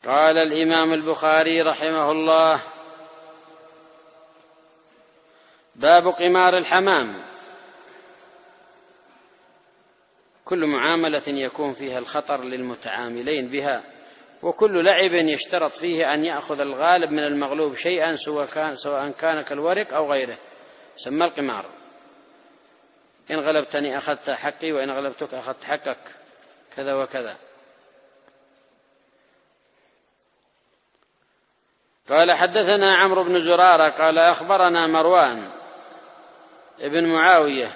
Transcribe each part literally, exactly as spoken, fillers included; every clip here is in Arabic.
قال الإمام البخاري رحمه الله: باب قمار الحمام. كل معاملة يكون فيها الخطر للمتعاملين بها، وكل لعب يشترط فيه أن يأخذ الغالب من المغلوب شيئا سواء كان, سواء كان كالورق أو غيره، سمى القمار. إن غلبتني أخذت حقي، وإن غلبتك أخذت حقك، كذا وكذا. قال: حدثنا عمرو بن زرارة قال: أخبرنا مروان ابن معاوية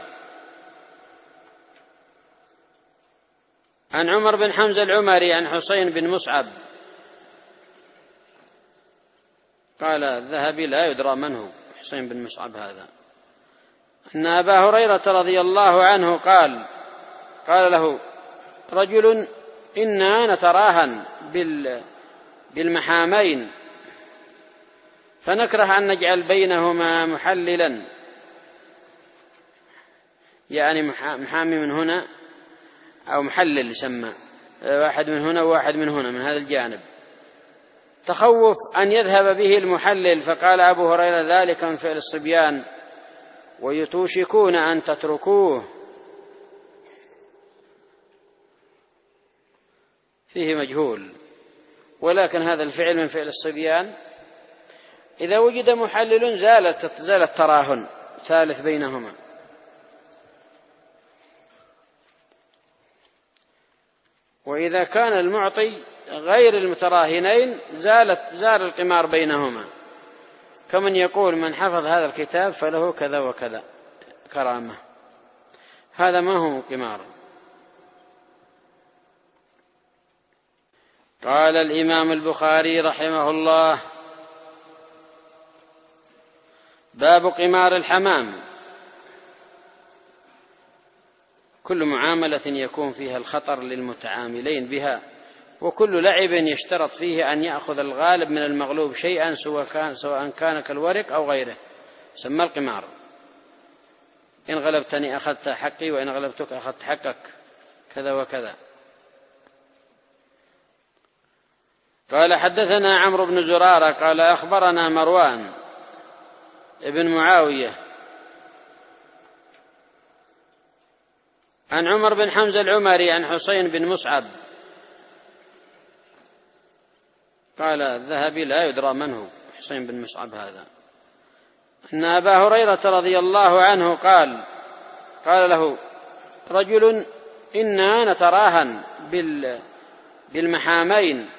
عن عمر بن حمزة العمري عن حسين بن مصعب قال: الذهبي لا يدرى من هو حسين بن مصعب هذا، أن أبا هريرة رضي الله عنه قال قال له رجل: إنا نتراهن بالمحامين فنكره أن نجعل بينهما محللا، يعني محامي من هنا أو محلل يسمى، واحد من هنا وواحد من هنا من هذا الجانب، تخوف أن يذهب به المحلل. فقال أبو هريرة: ذلك من فعل الصبيان ويتوشكون أن تتركوه. فيه مجهول، ولكن هذا الفعل من فعل الصبيان. إذا وجد محلل زالت زال التراهن ثالث بينهما. وإذا كان المعطي غير المتراهنين زالت زال القمار بينهما، كمن يقول: من حفظ هذا الكتاب فله كذا وكذا كرامة. هذا ما هو قمار. قال الإمام البخاري رحمه الله: باب قمار الحمام. كل معاملة يكون فيها الخطر للمتعاملين بها، وكل لعب يشترط فيه أن يأخذ الغالب من المغلوب شيئا سواء كان, سواء كان كالورق أو غيره، سمى القمار. إن غلبتني أخذت حقي، وإن غلبتك أخذت حقك، كذا وكذا. قال: حدثنا عمرو بن زرارة قال: أخبرنا مروان ابن معاوية عن عمر بن حمزة العمري عن حسين بن مصعب قال: الذهبي لا يدرى من هو حسين بن مصعب هذا، أن أبا هريرة رضي الله عنه قال قال له رجل: إنا نتراهن بالمحامين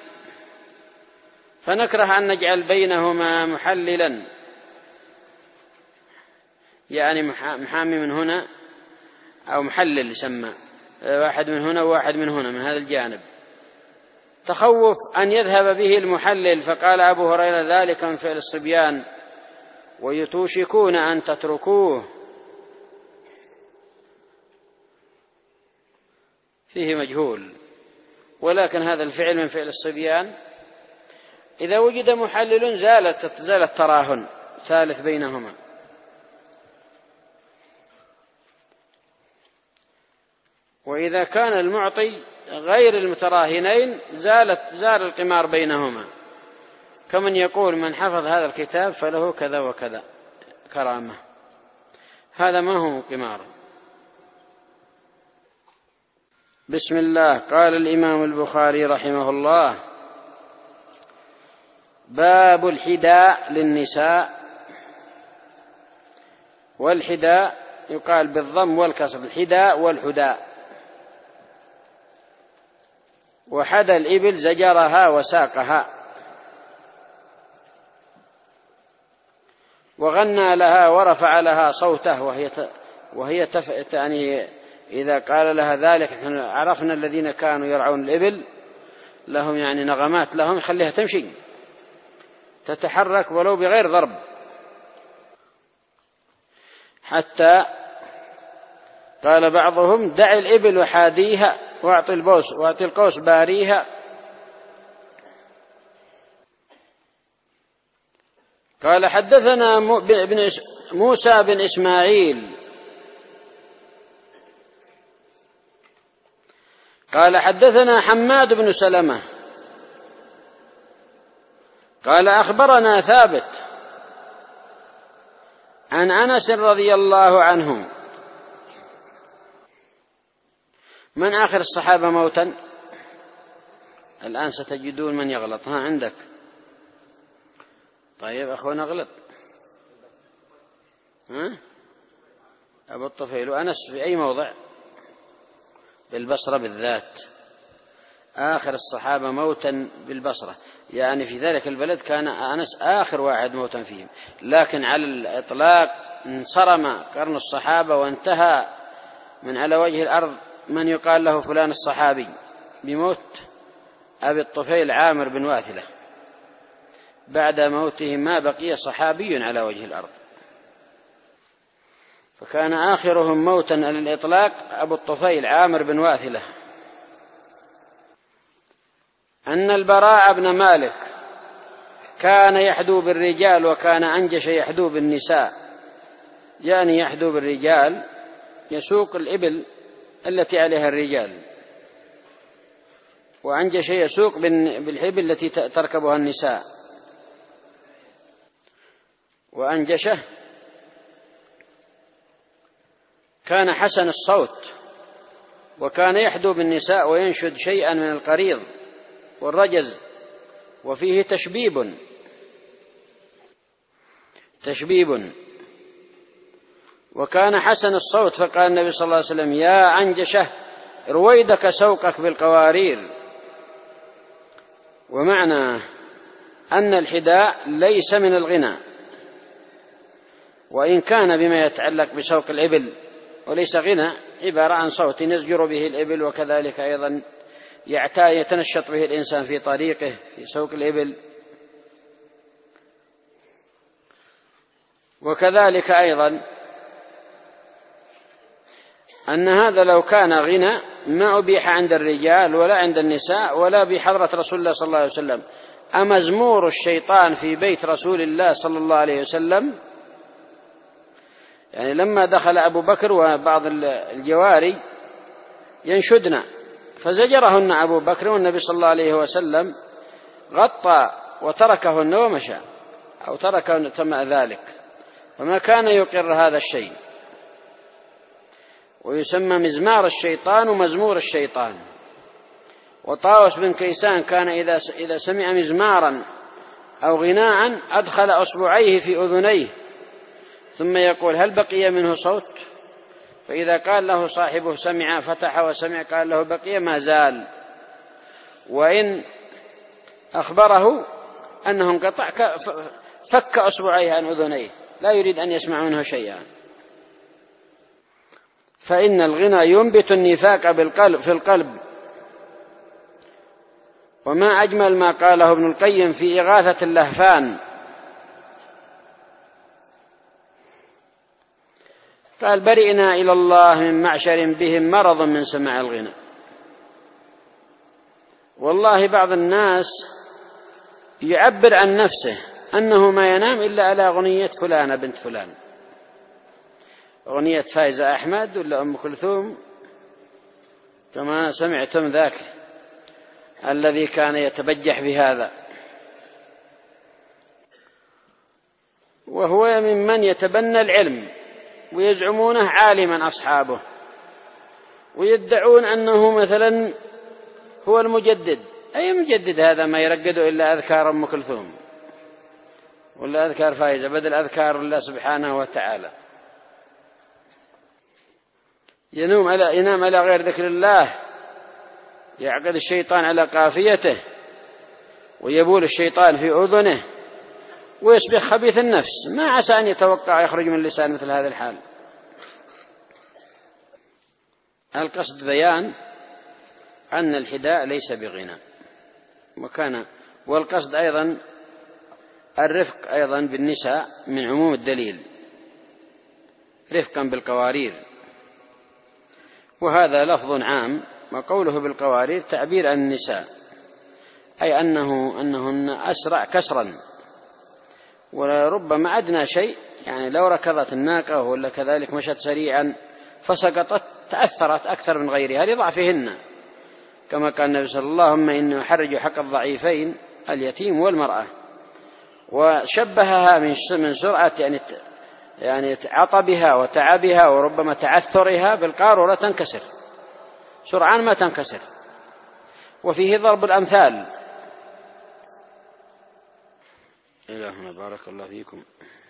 فنكره أن نجعل بينهما محللا، يعني محامي من هنا أو محلل يسمى، واحد من هنا وواحد من هنا من هذا الجانب، تخوف أن يذهب به المحلل. فقال أبو هريرة: ذلك من فعل الصبيان ويتوشكون أن تتركوه. فيه مجهول، ولكن هذا الفعل من فعل الصبيان. إذا وجد محلل زالت زال التراهن ثالث بينهما. وإذا كان المعطي غير المتراهنين زالت زال القمار بينهما، كمن يقول: من حفظ هذا الكتاب فله كذا وكذا كرامة. هذا ما هو قمار. بسم الله. قال الإمام البخاري رحمه الله: باب الحداء للنساء. والحداء يقال بالضم والكسر، الحداء والحداء. وحدى الإبل زجرها وساقها، وغنى لها ورفع لها صوته، وهي وهي تف... يعني إذا قال لها ذلك، نحن عرفنا الذين كانوا يرعون الإبل لهم يعني نغمات لهم يخليها تمشي تتحرك ولو بغير ضرب، حتى قال بعضهم: دع الإبل وحاديها واعطي البوس واعطي القوس باريها. قال: حدثنا موسى بن إسماعيل قال: حدثنا حماد بن سلمة قال أخبرنا ثابت عن أنس رضي الله عنه. من آخر الصحابة موتا؟ الآن ستجدون من يغلط. ها عندك؟ طيب أخونا غلط. ها؟ أبو الطفيل. وأنس في أي موضع؟ بالبصرة بالذات، آخر الصحابة موتا بالبصرة، يعني في ذلك البلد كان أنس آخر واحد موتا فيهم. لكن على الإطلاق انصرم قرن الصحابة وانتهى من على وجه الأرض من يقال له فلان الصحابي بموت أبي الطفيل عامر بن واثلة. بعد موته ما بقي صحابي على وجه الأرض، فكان آخرهم موتا على الإطلاق أبو الطفيل عامر بن واثلة. أن البراء بن مالك كان يحدو بالرجال وكان أنجش يحدو بالنساء، يعني يحدو بالرجال يسوق الإبل التي عليها الرجال، وأنجش يسوق بالإبل التي تركبها النساء. وأنجشه كان حسن الصوت، وكان يحدو بالنساء وينشد شيئا من القريض والرجز، وفيه تشبيب تشبيب وكان حسن الصوت. فقال النبي صلى الله عليه وسلم: يا أنجشه رويدك سوقك بالقوارير. ومعنى أن الحداء ليس من الغنى، وإن كان بما يتعلق بسوق الإبل، وليس غنى، عبارة عن صوت يزجر به الإبل، وكذلك أيضا يتنشط به الإنسان في طريقه في سوق الإبل. وكذلك أيضا أن هذا لو كان غنى ما أبيح عند الرجال ولا عند النساء ولا بحضرة رسول الله صلى الله عليه وسلم. أمزمور الشيطان في بيت رسول الله صلى الله عليه وسلم، يعني لما دخل أبو بكر وبعض الجواري ينشدن فزجرهن أبو بكر، والنبي صلى الله عليه وسلم غطى وتركهن ومشى، أو تركهن تم ذلك، وما كان يقر هذا الشيء. ويسمى مزمار الشيطان ومزمور الشيطان. وطاوس بن كيسان كان إذا إذا سمع مزمارا أو غناء أدخل أصبعيه في أذنيه ثم يقول: هل بقي منه صوت؟ فإذا قال له صاحبه سمع فتح وسمع، قال له بقي ما زال. وإن أخبره أنه انقطع فك أصبعيه عن أذنيه، لا يريد أن يسمع منه شيئا. فإن الغنى ينبت النفاق بالقلب في القلب. وما أجمل ما قاله ابن القيم في إغاثة اللهفان، قال: برئنا إلى الله من معشر بهم مرض من سماع الغنى. والله بعض الناس يعبر عن نفسه أنه ما ينام إلا على أغنية فلانة بنت فلان، أغنية فايزة أحمد ولا أم كلثوم، كما سمعتم ذاك الذي كان يتبجح بهذا. وهو ممن يتبنى العلم ويزعمونه عالما أصحابه، ويدعون أنه مثلا هو المجدد. أي مجدد هذا؟ ما يرقد إلا أذكار أم كلثوم ولا أذكار فايزة بدل أذكار الله سبحانه وتعالى. ينوم على ينام على غير ذكر الله، يعقد الشيطان على قافيته، ويبول الشيطان في أذنه، ويصبح خبيث النفس، ما عسى أن يتوقع يخرج من لسان مثل هذا الحال. القصد بيان أن الحداء ليس بغنى، وكان والقصد أيضا الرفق أيضا بالنساء من عموم الدليل، رفقا بالقوارير، وهذا لفظ عام. وقوله بالقوارير تعبير عن النساء، أي أنه أنهن أسرع كسرا، وربما أدنى شيء، يعني لو ركضت الناقة ولا كذلك مشت سريعا فسقطت تأثرت أكثر من غيرها لضعفهن، كما قال النبي صلى الله عليه وسلم: اللهم إني أحرج حق الضعيفين اليتيم والمرأة. وشبهها من سرعة يعني يعني عطبها وتعبها وربما تعثرها بالقارورة تنكسر سرعان ما تنكسر. وفيه ضرب الأمثال. إلهنا بارك الله فيكم.